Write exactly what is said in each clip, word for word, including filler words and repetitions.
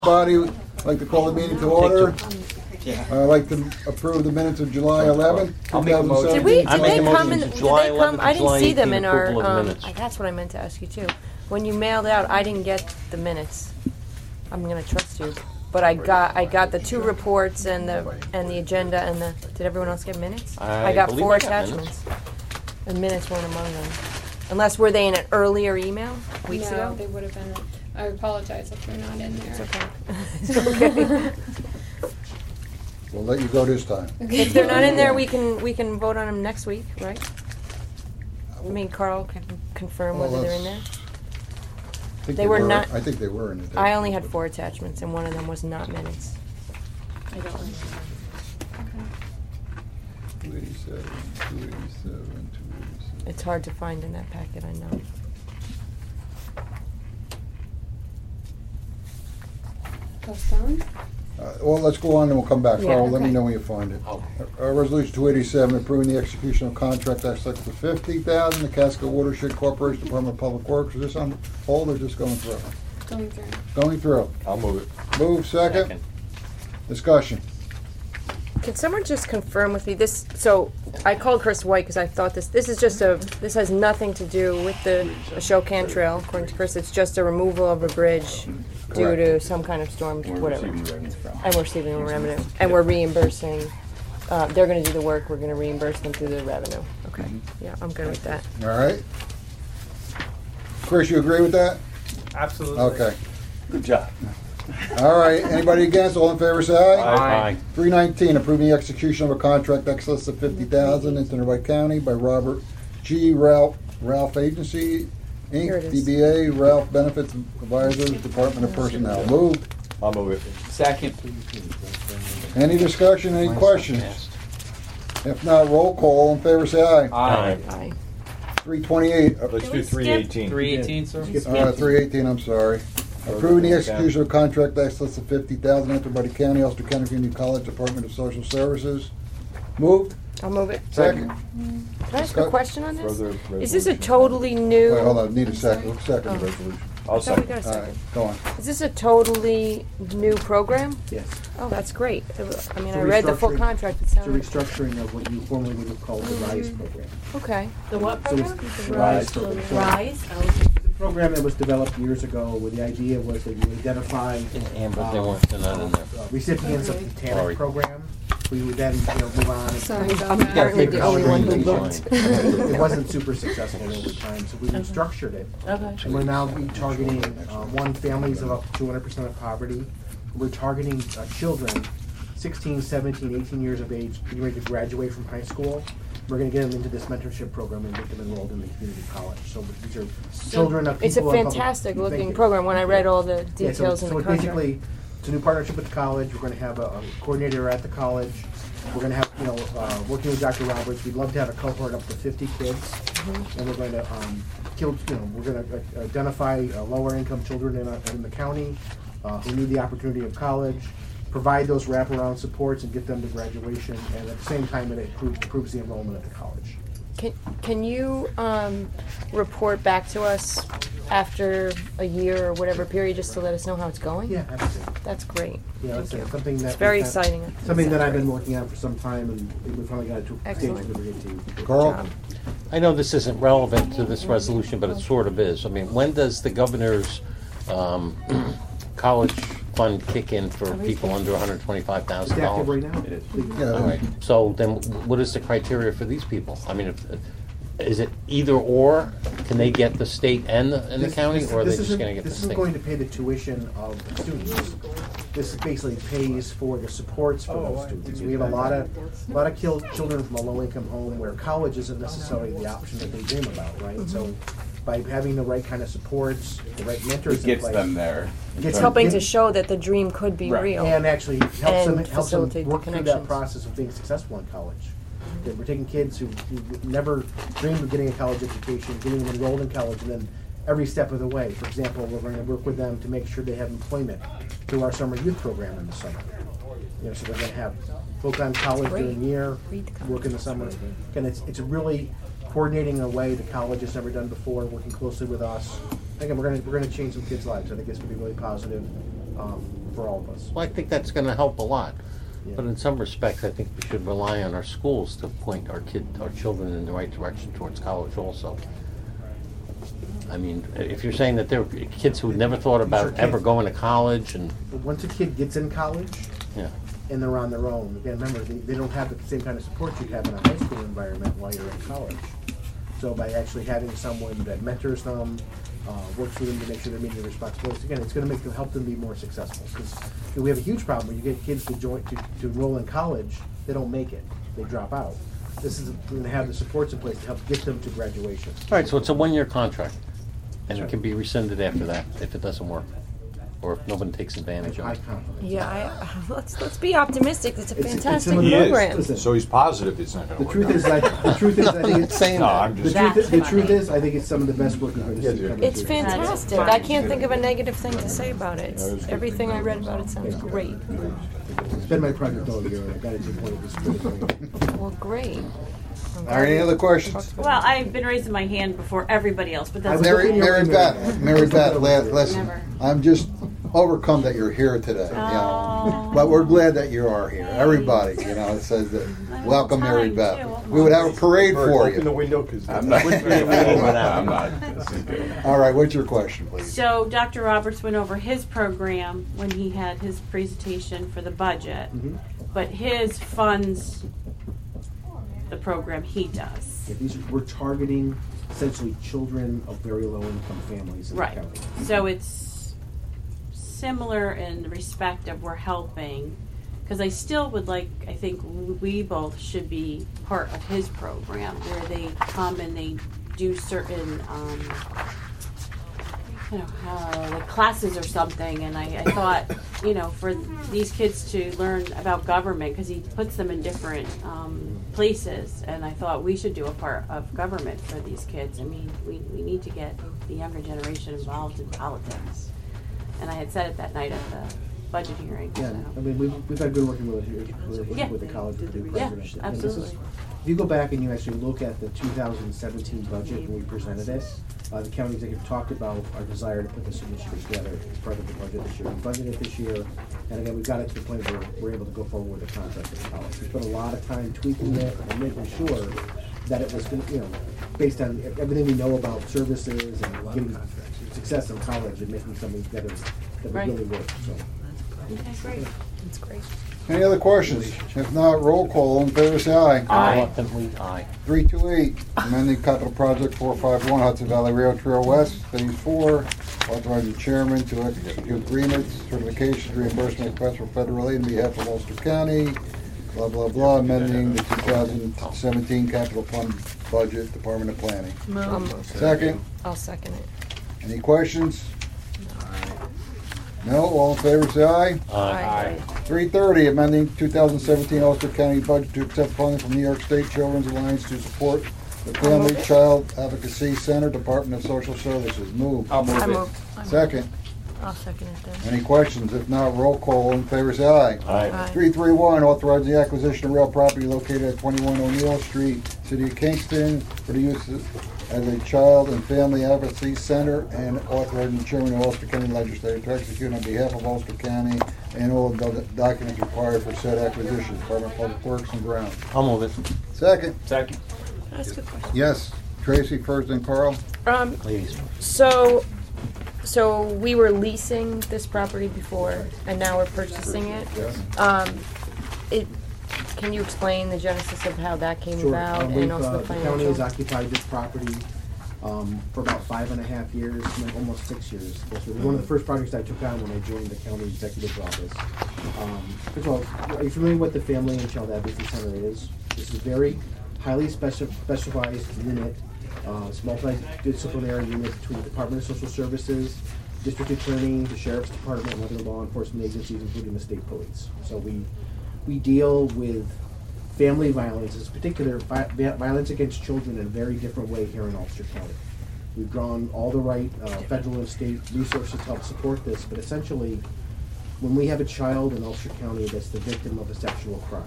Body, I'd like to call the meeting to order. I'd like to approve the minutes of July eleventh, I'll make a motion. Did we, did I they make a come motion in, to did July they come, eleventh I and didn't July see them eighteenth in our, approval of the um, minutes. I- that's what I meant to ask you too. When you mailed out, I didn't get the minutes. I'm gonna trust you. But I got, I got the two reports and the, and the agenda and the, did everyone else get minutes? I got believe four I got attachments. And minutes weren't among them. Unless, were they in an earlier email, weeks no, ago? they would have been. I apologize if they're not in there. It's okay. It's okay. We'll let you go this time. If they're not in there, we can, we can vote on them next week, right? I mean, Carl can confirm Well, whether they're in there. that's- I think They were were- not- I think they were in the. I only had four attachments, and one of them was not minutes. I don't remember. Two eighty-seven, two eighty-seven, two eighty-seven. It's hard to find in that packet, I know. Postponed? Uh, Well, let's go on and we'll come back. Yeah, Carl, let me okay. know when you find it. Oh. Uh, Resolution two eighty-seven, approving the execution of contract excess for fifty thousand, the Casco Watershed Corporation Department of Public Works. Is this on hold or just going through? Going through. Going through. I'll move it. Move second. Discussion. Can someone just confirm with me this, so I called Chris White because I thought this, this is just a, this has nothing to do with the Ashokan Trail, according to Chris, it's just a removal of a bridge due to some kind of storm, whatever. And we're receiving revenue, and we're reimbursing, uh, they're gonna do the work, we're gonna reimburse them through the revenue. Okay, yeah, I'm good with that. All right. Chris, you agree with that? Absolutely. Okay. Good job. All right. Anybody against? All in favor, say aye. Aye. three nineteen, approving the execution of a contract excess of fifty thousand into Novi County by Robert G. Ralph, Ralph Agency, Here it Incorporated, is. D B A, Ralph Benefits Advisors, Department of Personnel. Moved. I'll move it. Second. Any discussion, any questions? If not, roll call. All in favor, say aye. Aye. Aye. three twenty-eight, uh, Let's do three eighteen. Three eighteen, sir? uh, three eighteen, I'm sorry. Approving the execution of a contract excess of fifty thousand entered by the county, Ulster County Community College Department of Social Services. Moved. I'll move it. Second. Can I ask a Discuss- question on this? Further Is this a resolution. totally new? Wait, hold on, need a second, second Oh. resolution. I'll I thought we second. got a All right, second. go on. Is this a totally new program? Yes. Oh, that's great. It was- I mean, It's I a read the full restructuring- contract, it It's a sounded, restructuring of what you formerly would have called the RISE program. okay. The what So it's program? the RISE program. So Rise? It's a program that was developed years ago where the idea was that you would identify Amber, they um, weren't, they're not in there. uh, recipients of the Sorry. TANF program. We would then, you know, move on. and- Sorry about I'm that. apparently the only one who Green looked. It wasn't super successful over time, so we restructured it. Okay. And we're now be targeting, uh, one, families of up to two hundred percent of poverty. We're targeting uh, children, sixteen, seventeen, eighteen years of age, getting ready to graduate from high school. We're gonna get them into this mentorship program and get them enrolled in the community college. So these are children of people. It's a in public- fantastic Thank looking you. program when I read all the Yeah, so- details in the So it's contract. basically, it's a new partnership with the college. We're gonna have a a coordinator at the college. We're gonna have, you know, uh, working with Doctor Roberts, we'd love to have a cohort up to fifty kids. Mm-hmm. And we're going to, um, kill, you know, we're gonna uh, identify uh, lower income children in, our- in the county, uh, who need the opportunity of college, provide those wraparound supports and get them to graduation, and at the same time, it improves, improves the enrollment at the college. Can, can you, um, report back to us after a year or whatever period, just to let us know how it's going? Yeah, absolutely. That's great. Yeah, Thank it's you. uh, something that. It's very we've had- exciting. Something that I've been working on for some time, and we finally got it to a stage Excellent. where we're getting to. Carl? I know this isn't relevant to this resolution, but it sort of is. I mean, when does the governor's um, college fund kick in for people under one hundred twenty-five It's thousand active dollars? right now. It is. Yeah. All right, so then what is the criteria for these people? I mean, if, is it either or? Can they get the state and the, and the This- county, this- or are they this just isn't- gonna get the This state? isn't going to pay the tuition of the students. This basically pays for the supports for Oh, those I students. didn't We have a get lot that. of, a lot of kil- children from a low-income home where college isn't necessarily the option that they dream about, right? So by having the right kind of supports, the right mentors It in gets place. them there. Gets It's them- helping yeah. to show that the dream could be Right. real. And actually helps them, And helps them facilitate the work through that connections. process of being successful in college. That we're taking kids who, who never dreamed of getting a college education, getting them enrolled in college, and then every step of the way. For example, we're going to work with them to make sure they have employment through our summer youth program in the summer. You know, so they're going to have full-time college Great. during the year, Read the work in the summer. And it's it's really coordinating in a way the college has never done before, working closely with us. Again, we're going to we're going to change some kids' lives. I think it's going to be really positive. Um, for all of us. Well, I think that's gonna help a lot. Yeah. But in some respects, I think we should rely on our schools to point our kid, our children in the right direction towards college also. I mean, if you're saying that there are kids who never thought Sure about can. ever going to college and, But once a kid gets in college yeah. and they're on their own, again, remember, they, they don't have the same kind of support you'd have in a high school environment while you're in college. So by actually having someone that mentors them, uh, works with them to make sure they're meeting their responsibilities, again, it's going to make them help them be more successful. Because you know, we have a huge problem when you get kids to join to, to enroll in college, they don't make it, they drop out. This is going to have the supports in place to help get them to graduation. All right, so it's a one-year contract, and it Sure. can be rescinded after that if it doesn't work, or if nobody takes advantage of High it. confidence. Yeah, I, let's let's be optimistic. It's a It's- it's fantastic some of the- He program. Listen, is, so he's positive it's not The gonna work truth out. is, like, the truth is, I think it's saying No, that. I'm The just, truth, is, the That's truth funny. is, I think it's some of the best work we've ever Yeah, seen. dude. come It's through. fantastic. I can't think of a negative thing to say about it. It's, everything I read about it sounds great. It's been my project all year, and I got it to the point it's critical. Well, great. I'm All glad right, any we other questions? talked about Well, I've been raising my hand before everybody else, but I that's was Mary, looking at Mary your Beth, email. Mary Beth, li- listen, Never. I'm just overcome that you're here today, you know. Oh. But we're glad that you are here. Everybody, you know, it says that, have welcome Mary time, Beth. too. We would have a parade for open the you. window, because I'm not- I'm not. This is good. All right, what's your question, please? So Doctor Roberts went over his program when he had his presentation for the budget, Mhm. but his funds the program he does. Yeah, these are, we're targeting essentially children of very low income families in Right. the county. So it's similar in the respect of we're helping, because I still would like, I think we both should be part of his program where they come and they do certain, um, you know, uh, like classes or something. And I, I thought, you know, for these kids to learn about government, because he puts them in different um, places, and I thought we should do a part of government for these kids. I mean, we, we need to get the younger generation involved in politics. And I had said it that night at the budget hearing. Yeah, so. I mean, we've, we've had good working relationship with, Yeah. with the college with the Yeah, president. And this is- absolutely. If you go back and you actually look at the two thousand seventeen budget when we presented it, uh, the county executive talked about our desire to put this initiative together as part of the budget this year. We budgeted it this year, and again, we got it to the point where we're able to go forward with the contract with the college. We spent a lot of time tweaking it and making sure that it was, gonna, you know, based on everything we know about services and getting success in college and making something together that would Right. really work, so. Okay, great. That's great. Any other questions? If not, roll call. All in favor, say aye. Reluctantly, aye. Three two eight, amending capital project four five one Hudson Valley Rail Trail West, phase four, authorizing chairman to execute agreements, certifications, reimbursement requests for federal aid on behalf of Ulster County, blah, blah, blah, amending the two thousand seventeen capital fund budget, Department of Planning. Um, Second, I'll second it. any questions? No, all in favor, say aye. Aye. Three thirty, amending two thousand seventeen Ulster County budget to accept funding from New York State Children's Alliance to support the Family Child Advocacy Center, Department of Social Services. Move. I'll I move it. move. Second, I'll second it then. any questions? If not, roll call. All in favor, say aye. Aye. Aye. Three three one, authorize the acquisition of real property located at twenty-one O'Neill Street, City of Kingston, for the use as a child and family advocacy center, and authorizing the chairman of Ulster County Legislature to execute on behalf of Ulster County and all the documents required for said acquisition, Department of Public Works and Grounds. I'll move it. Second, Second. That's a good question. yes, Tracy first and Carl. Um, Ladies. so, so we were leasing this property before, and now we're purchasing it. Yes. Um, it, can you explain the genesis of how that came Sure. about, Um, and we've, also uh, the The county has financial? occupied this property um, for about five and a half years, no, almost six years. This was one of the first projects I took on when I joined the county executive office. Um, First of all, are you familiar with what the Family and Child Advocacy Center is? This is a very highly speci- specialized unit. Uh, It's a multidisciplinary unit between the Department of Social Services, District Attorney, the Sheriff's Department, and other law enforcement agencies, including the state police. So we we deal with family violence, in particular vi- vi- violence against children, in a very different way here in Ulster County. We've drawn all the right uh, federal and state resources to help support this, but essentially, when we have a child in Ulster County that's the victim of a sexual crime,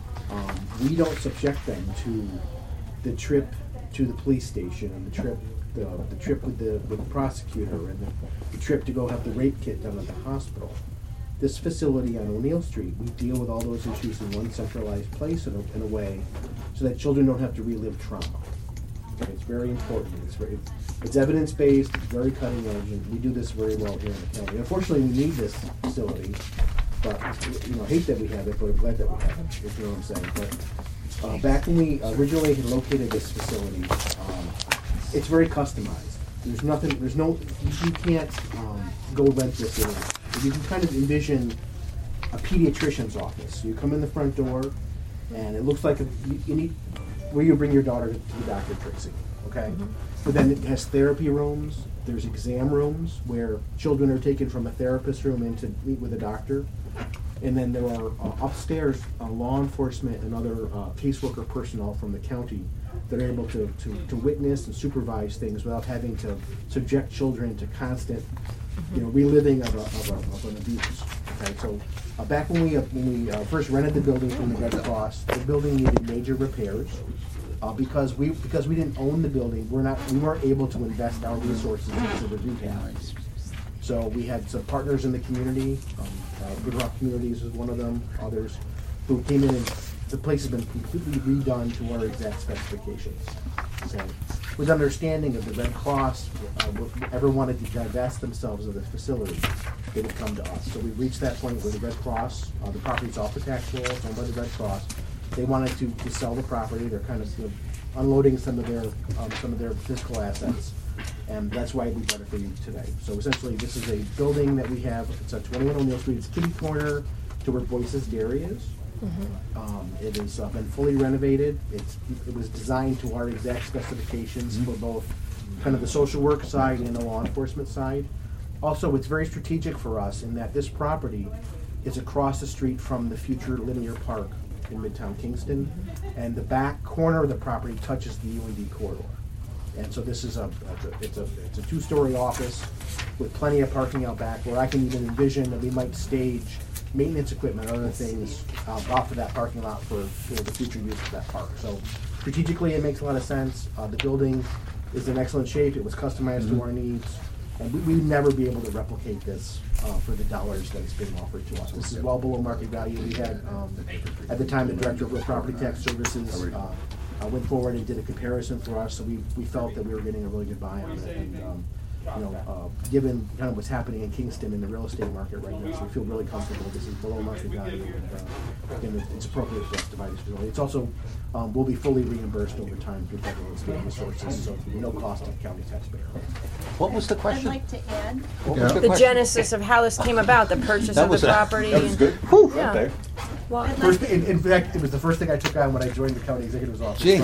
um, we don't subject them to the trip to the police station and the trip the, the trip with the, with the prosecutor and the, the trip to go have the rape kit done at the hospital. This facility on O'Neill Street, we deal with all those issues in one centralized place in a, in a way so that children don't have to relive trauma. Okay, it's very important. It's very, it's evidence-based, it's very cutting edge, and we do this very well here in the county. Unfortunately, we need this facility, but, you know, hate that we have it, but I'm glad that we have it, if you know what I'm saying. But uh, back when we originally had located this facility, um, it's very customized. There's nothing, there's no, you can't um, go rent this area. You can kind of envision a pediatrician's office. You come in the front door, and it looks like a, you, you need, where you bring your daughter to the doctor, Tracy, okay? Mm-hmm. But then it has therapy rooms, there's exam rooms where children are taken from a therapist room in to meet with a doctor. And then there are uh, upstairs uh, law enforcement and other uh, caseworker personnel from the county that are able to, to, to witness and supervise things without having to subject children to constant, you know, reliving of, a, of, a, of an abuse. Okay, so uh, back when we uh, when we uh, first rented the building from the Red Cross, the building needed major repairs uh, because we because we didn't own the building. We're not we weren't able to invest our resources into the rehab. So we had some partners in the community. Um, uh, Good Rock Communities was one of them. Others who came in and the place has been completely redone to our exact specifications. Okay. With understanding of the Red Cross, uh, ever wanted to divest themselves of the facility, they would come to us. So we reached that point where the Red Cross, uh, the property's off the tax roll, it's owned by the Red Cross. They wanted to, to sell the property. They're kind of, you know, unloading some of their um, some of their physical assets, and that's why we brought it for you today. So essentially, this is a building that we have. It's a twenty-one O'Neill Street. It's kitty corner to where Boyce's Dairy is. Mm-hmm. Um, it has uh, been fully renovated. It's, it was designed to our exact specifications mm-hmm. for both kind of the social work side and the law enforcement side. Also, it's very strategic for us in that this property is across the street from the future linear park in Midtown Kingston, mm-hmm. and the back corner of the property touches the U N D corridor. And so this is a, it's a, it's a two-story office with plenty of parking out back where I can even envision that we might stage maintenance equipment and other things uh, off of that parking lot for, for the future use of that park. So strategically, it makes a lot of sense. Uh, the building is in excellent shape. It was customized mm-hmm. to our needs. And we, we'd never be able to replicate this uh, for the dollars that it's being offered to us. This is well below market value. We had, um, at the time, the Director of Real Property Tax Services uh, uh, went forward and did a comparison for us, so we, we felt that we were getting a really good buy on it. And, um, you know, uh, given kind of what's happening in Kingston in the real estate market right now, so we feel really comfortable. This is below market value, and uh, again, it's appropriate for us to buy this facility. It's also um, will be fully reimbursed over time through federal and state resources, so no cost to the county taxpayer. What was the question? I'd like to add. What was Yeah. The question? genesis of how this came about, the purchase That of was the a- property. That was and- good. Whew. Yeah. Right there. Well, I'd like First, in, in fact, it was the first thing I took on when I joined the county executive's office. Jeez.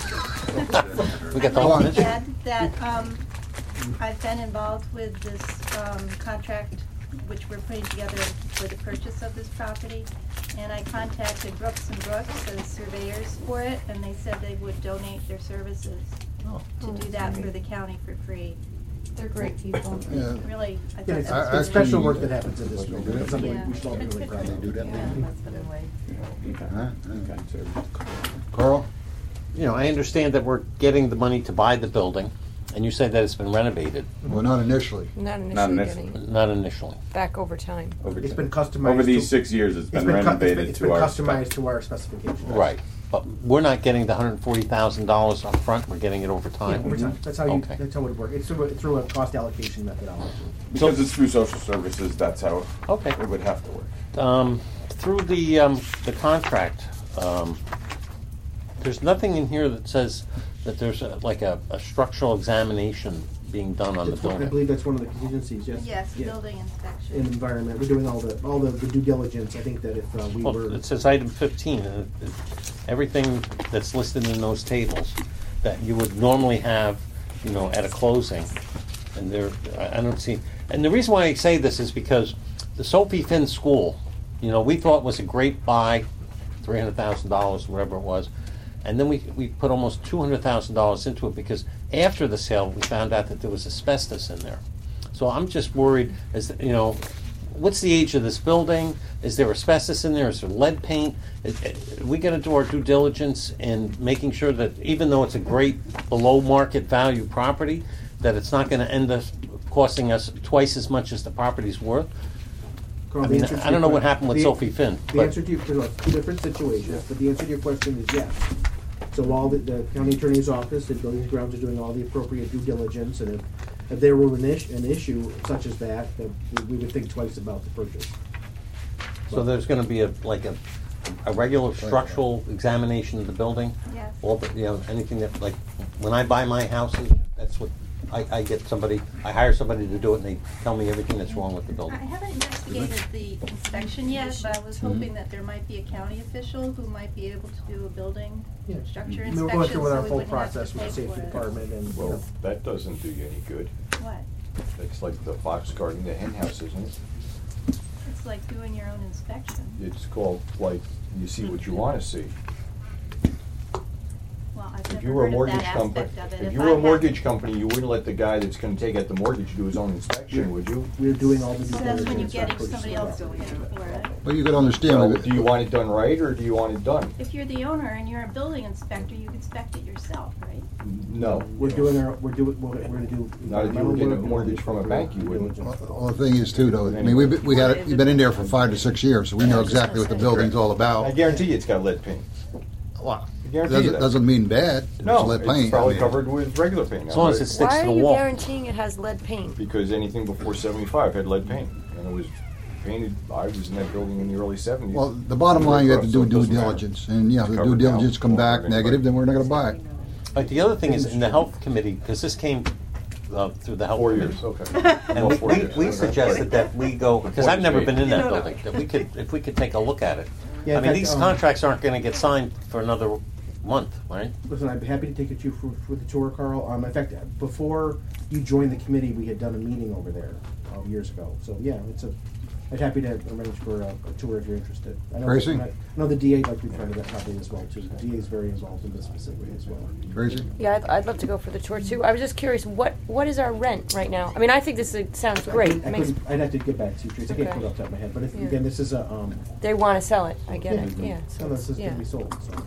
to We got the I'd whole like to minute. add that um, I've been involved with this um, contract, which we're putting together for the purchase of this property. And I contacted Brooks and Brooks as surveyors for it, and they said they would donate their services Oh. to do that for the county for free. They're great people. Yeah. Really, I thought Yeah, that it's, was I- it's I- special work that happens in this building. It's something Yeah. we should all be really proud They of. do that. Yeah, that's what I like. Huh? Okay, so Carl? You know, I understand that we're getting the money to buy the building, and you said that it's been renovated, Well, not initially. not Not initially initially. getting not initially. back over time. over It's time. been customized. Over these to- six years, it's It's been been, cu- it's been, renovated it's to been our customized spec. to our specifications. Right. But we're not getting the hundred and forty thousand dollars up front, we're getting it over Yeah, time. over time. That's how you, Okay. that's how it would work. It's through a, through a cost allocation methodology. Because it's through social services, that's how Okay. it would have to work. Um, through the, um, the contract, um, there's nothing in here that says that there's a, like a, a structural examination being done on the That's what- I building. believe that's one of the contingencies, yes. Yes, Yeah. building inspection. In environment, we're doing all the, all the the due diligence. I think that if uh, we Well, were. it says item fifteen, and it- it- everything that's listed in those tables that you would normally have, you know, at a closing. And there, I I don't see, and the reason why I say this is because the Sophie Finn School, you know, we thought was a great buy, three hundred thousand dollars, whatever it was. And then we, we put almost two hundred thousand dollars into it because after the sale, we found out that there was asbestos in there. So I'm just worried, as you know, what's the age of this building? Is there asbestos in there? Is there lead paint? It- it- We got to do our due diligence in making sure that even though it's a great below market value property, that it's not going to end up costing us twice as much as the property's worth. Carl, I the mean, answer to I your don't know what que- happened with the- Sophie Finn. The but- answer to your, there's two different situations, but the answer to your question is yes. So while the, the county attorney's office and buildings and grounds are doing all the appropriate due diligence, and if, if there were an issue, an issue such as that, then we- we would think twice about the purchase. So there's going to be a, like a, a regular structural examination of the building? Yes. All the, you know, anything that, like, when I buy my houses, that's what, I, I get somebody, I hire somebody to do it, and they tell me everything that's wrong with the I building. haven't investigated the inspection yet, but I was hoping that there might be a county official who might be able to do a building Yeah. structure I mean, inspection, We're going through with so our we full wouldn't have to process with pay the safety for it. department and, you know, Well, that doesn't do you any good. What? It's like the fox guarding the hen house, isn't it? It's like doing your own inspection. It's called, like, you see what you want to see. Well, I've If never you were a heard of mortgage that company, aspect of it. if you I were a had- mortgage company, you wouldn't let the guy that's gonna take out the mortgage do his own inspection, would you? we're doing all the due So that's when you're diligence. on getting purchasing somebody the else property. to pay for it. But you could understand, So, like, do you want it done right, or do you want it done? If you're the owner and you're a building inspector, you inspect it yourself, right? No. We're doing our, we're doing, we're, we're gonna do. Not if you were getting a mortgage from a bank, you wouldn't. well, the thing is too, though, I mean, we've, been- we had, it- we've been in there for five to six years, so we know exactly what the building's all I about. guarantee you it's got lead paint. Wow. I guarantee you Doesn't, that. doesn't mean bad. It's No, lead it's paint. I probably mean, covered with regular paint. As long as now, it sticks Why to are the you wall. guaranteeing it has lead paint? Because anything before seventy-five had lead paint, and it was painted, I was in that building in the early seventies. Well, the bottom line, you have to do So it due doesn't matter. diligence, and yeah, if the due Covered now. diligence come back Won't hurt negative, anybody. then we're not gonna buy it. But the other thing is, in the health committee, because this came uh, through the health Four committee. years, okay. And Well, we, four we, years. we Okay. suggested that we go, because I've never been in that No, no. building, that we could, if we could take a look at it. Yeah, I in mean, fact, these um, contracts aren't gonna get signed for another month, right? Listen, I'd be happy to take you for, for the tour, Carl. Um, in fact, before you joined the committee, we had done a meeting over there, uh, years ago. So, yeah, it's a, I'd happy to arrange for a, a tour if you're interested. I know, Tracy? I know the D A would like to be part of that probably as well, too. The D A is very involved in this specifically as well. Crazy? Yeah, I'd, I'd love to go for the tour too. I was just curious, what what is our rent right now? I mean, I think this is, sounds great. I It makes, couldn't, I'd have to get back to you, Tracy. I can't Okay. put it off the top of my head. But if, Yeah. again, this is a, um, they want to sell it. I get it. Yeah. Yeah. So no, it's- this is yeah. gonna be sold, so.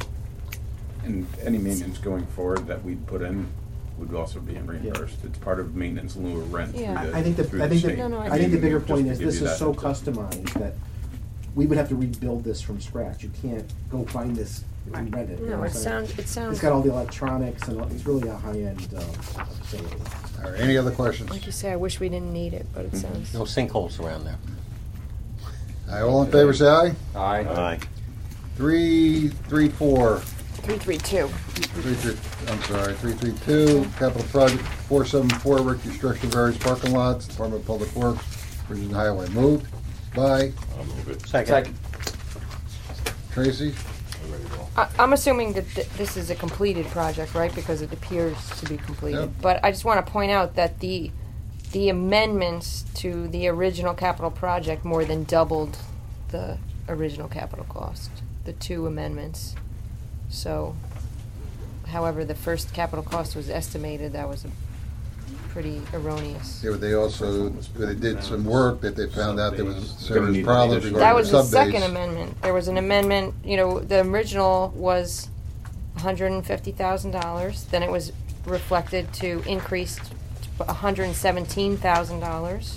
And any maintenance going forward that we'd put in would also be reimbursed. It's part of maintenance in lieu of rent through Yeah. the, I think the, through I the think state. the, No, no, I I think the bigger Just point to is give this you is that so heads up. customized that we would have to rebuild this from scratch. You can't go find this and rent it. you know No, what it I'm saying? sounds it sounds It's got all the electronics and all- it's really a high-end uh, facility. All right, any other questions? like you say. I wish we didn't need it, but it Mm-hmm. sounds. No sinkholes around there. All right, all in favor, say aye. Aye. Aye. Three, three, four. Three three two. Three, three, I'm sorry, three, three, two, capital project four seven four, reconstruction of various parking lots, Department of Public Works, Bridges and Highway. Moved by I'll move it. Second. Tracy. I'm ready to go. I, I'm assuming that th- this is a completed project, right? Because it appears to be completed. Yep. But I just want to point out that the the amendments to the original capital project more than doubled the original capital cost. The two amendments. So, however, the first capital cost was estimated. That was a pretty erroneous. Yeah, but they also, they did some work that they found out there was Gonna serious need problems additional- That regarding was the the sub-base. second amendment. There was an amendment, you know, the original was one hundred fifty thousand dollars. Then it was reflected to increase to one hundred seventeen thousand dollars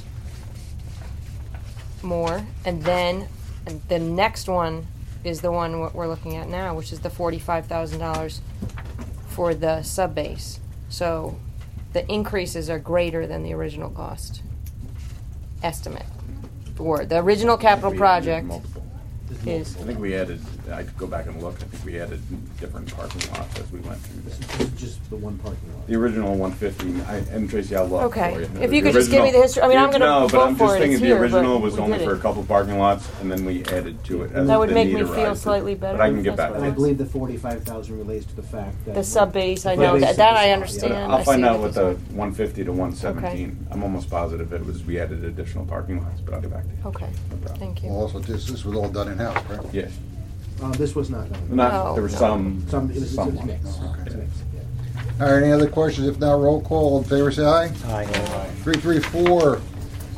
more. And then and the next one is the one what we're looking at now, which is the forty-five thousand dollars for the sub-base. So the increases are greater than the original cost estimate. For the original capital We added project multiple. is, I think we added, I could go back and look, I think we added different parking lots as we went through This this. is this is just the one parking lot. The original one fifty, I, and Tracy, I'll look Okay. for you. If you The could just give me the original- history- I mean, I'm gonna No, but vote I'm for just it. thinking It's the here, original but was we only did for it. a couple parking lots, and then we added to it as That would the make need me feel arose. slightly better But I if can get that's back what to And I you. believe the forty-five thousand relates to the fact that. The sub-base, I The know, sub-base that, is that the I spot, understand. yeah. I I'll find see out what with the you're saying. one fifty to one seventeen. I'm almost positive it was, we added additional parking lots, but I'll get back to you. Okay, No problem. thank Well, you. also, this, this was all done in-house, right? Yes. Uh, this was not done. No. Not, there were some, Some, it was, it some was ones. mixed. It's Okay. mixed, yeah. All right, any other questions? If not, roll call. All in favor, say aye. Aye. Three, three, four,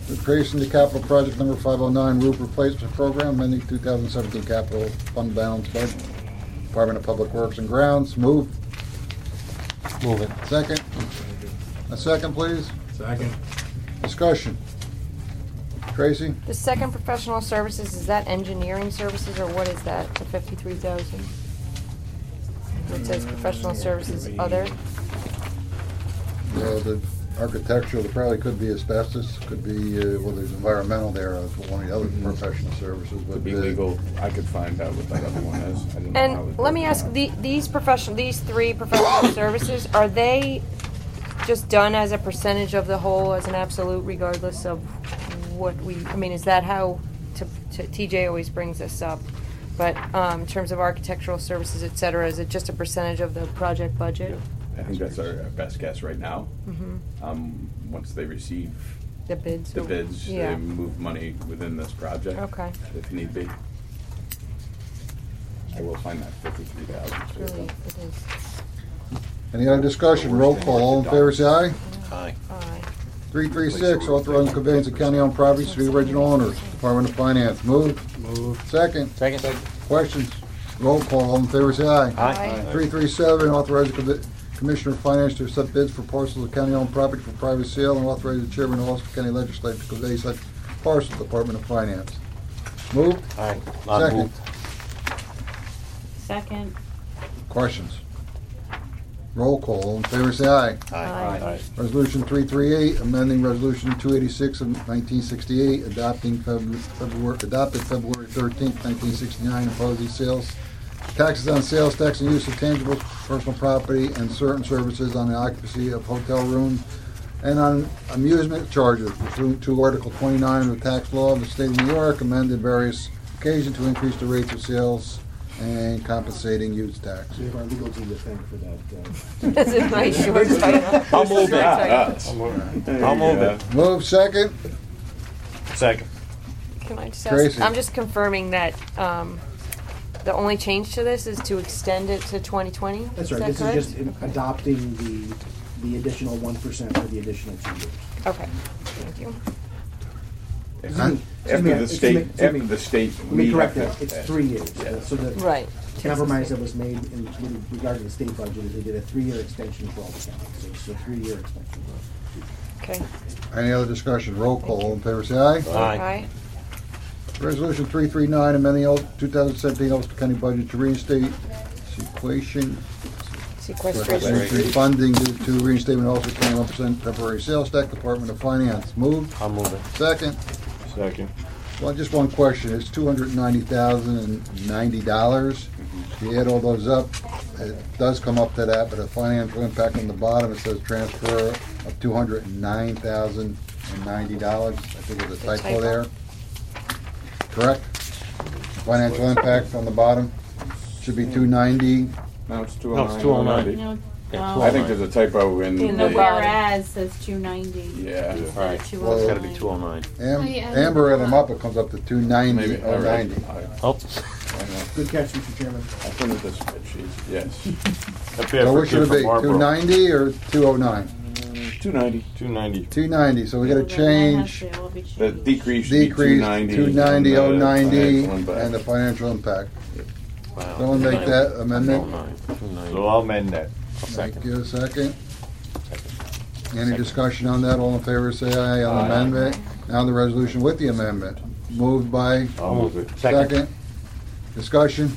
Creation of the capital project number five oh nine roof replacement program, amending two thousand seventeen capital fund balance budget. Department of Public Works and Grounds, move. Move it. Second. A second, please. Second. Discussion. Tracy? The second professional services, is that engineering services, or what is that, the fifty-three thousand? It says professional services other. Well, the architectural, there probably could be asbestos, could be, uh, well, there's environmental there, uh, one of the other professional services. but Could be uh, legal. I could find out what that other one is. I didn't know how it And was let me broken ask, out. the, these professional, these three professional services, are they just done as a percentage of the whole, as an absolute, regardless of what we, I mean, is that how, to, to, T J always brings this up, but, um, in terms of architectural services, et cetera, is it just a percentage of the project budget? I think that's our our best guess right now. Mhm. Um, once they receive The bids? the or- bids, they Yeah, move money within this project. okay, If need be. I will find that fifty-three thousand. really, it is. Any other discussion? Roll call. All in favor, say aye. Aye. Aye. three thirty six, authorizing conveyance of county-owned properties to the original owners. Department of Finance, move. Move. Second. Second. Questions? Roll call. All in favor, say aye. Aye. three three seven, authorizing convi- Commissioner of Finance to accept bids for parcels of county-owned property for private sale and authorize the chairman of Ulster County Legislature to convey such parcel to the Department of Finance. Moved. Aye. Second. Moved. Second. Questions? Roll call. All in favor, say aye. Aye. Resolution three thirty-eight, amending Resolution two eighty-six of nineteen sixty-eight, adopting Feb- February, adopted February thirteenth, nineteen sixty-nine, imposing sales, taxes on sales tax and use of tangible personal property and certain services on the occupancy of hotel rooms and on amusement charges pursuant to Article twenty-nine of the tax law of the state of New York, amended various occasions to increase the rates of sales and compensating use tax. We have our legal team to thank for that. Uh, That's a nice short title. I'll move Short it. title. I'll move it. Move second. Second. Can I just Tracy. ask, I'm just confirming that, um, the only change to this is to extend it to twenty twenty? That's right, this is just in- adopting the, the additional one percent for the additional two years. Okay, thank you. Huh? After me, the excuse state, me, excuse after me. the state. Let me we correct have that, to- it's three years. Yeah. So the Right. compromise that was made in with regard to the state budget is they did a three-year extension for all the counties. So it's a three-year extension. Okay. Any other discussion? Roll call. All in favor, say aye. Aye. Resolution three thirty-nine, amending the two thousand seventeen Ulster County budget to reinstate sequestration Sequestration. funding due to reinstatement of Ulster County one percent temporary sales tax, Department of Finance. Moved. I'll move it. Second. Second. Well, just one question. It's two hundred ninety thousand ninety dollars. If you add all those up, it does come up to that, but a financial impact on the bottom, it says transfer of two hundred nine thousand ninety dollars. I think there's a typo Typo. there. Correct? Financial impact on the bottom should be two ninety. No, it's two oh No, nine. it's two oh nine. No, Yeah, no. I think there's a typo in In the. the whereas says two ninety. Yeah. Right. Two Well, It's oh gotta be nine. two oh nine. Am- Oh, yeah. Amber added them up, it comes up to two ninety, Maybe, all oh right. ninety. I Oh, I know. Good catch, Mister Chairman. I printed this spreadsheet, yes. So what should it be, two ninety or two oh nine? Two ninety. Two ninety. two ninety, so we gotta That has change. to- will be The changed. decrease should be two Decrease, ninety. two ninety, oh ninety, and and the financial impact. wow. Someone make that amendment? two oh nine. two ninety. So I'll amend that. I'll Thank second. you, second. Second. Any discussion on that? All in favor, say aye on the Aye. amendment. Now the resolution with the amendment. Moved by I'll move it. Second. second. Discussion?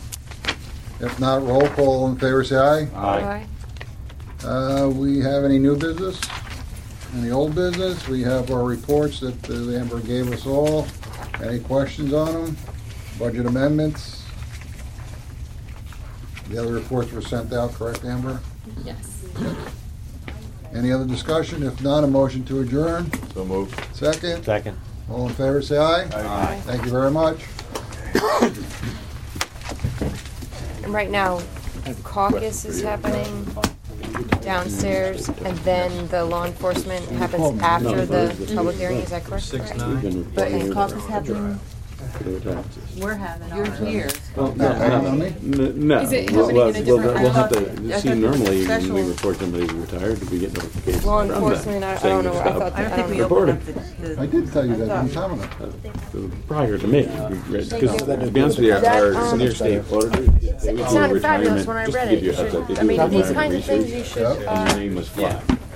If not, roll call. All in favor, say aye. Aye. Uh, we have any new business? Any old business? We have our reports that uh, Amber gave us all. Any questions on them? Budget amendments? The other reports were sent out, correct, Amber? Yes. Any other discussion? If not, a motion to adjourn. So moved. Second. Second. All in favor, say aye. Aye. Thank you very much. And right now, caucus is happening downstairs, and then the law enforcement happens after the public hearing, is that correct? But is caucus happening We're having You're ours. here. Well, No, I don't know me. N- No. Is it Well, happening in a well, different- We'll I have thought- to, I see, thought the normally, when special- we report somebody's retired, we get notifications Law from them. enforcement, I- I saying don't know, they're I thought stopped. I don't I think don't we know. opened up Reporting. the, the. I did tell you that I some thought- time ago. Uh, Prior to me, because Thank you. to be honest with you, That, our um, senior state auditor, they would It do a sounded fabulous retirement, when I just to read give it. you You a heads up, they should, I do mean, these retirement kinds of things you research, should, Yeah. and uh, your name was flagged.